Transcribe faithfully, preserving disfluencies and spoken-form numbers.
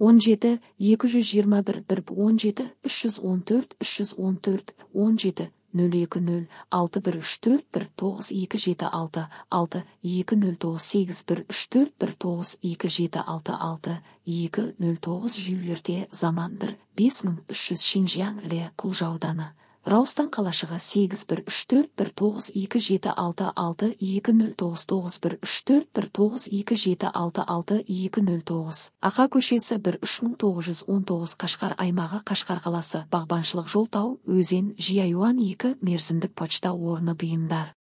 он жеті екі жүз жиырма бір бір он жеті үш жүз он төрт үш жүз он төрт он жеті нөл екі нөл алты бір үш төрт бір тоғыз екі жеті алты алты екі нөл тоғыз сегіз бір үш төрт бір тоғыз екі жеті алты алты екі нөл тоғыз жүйелерде заман бір бес мың үш жүз Шинжияң Іле Құлжа ауданы Раустан қалашығы сегіз бір үш төрт бір тоғыз екі жеті алты алты екі нөл тоғыз тоғыз бір үш төрт бір тоғыз екі жеті алты алты екі нөл тоғыз Ақа көшесі бір үш мың тоғыз жүз он тоғыз Қашқар аймағы Қашқар қаласы Бағбаншылық жол Тау өзен Жиаюан екі мерзімдік почта орны бұйымдар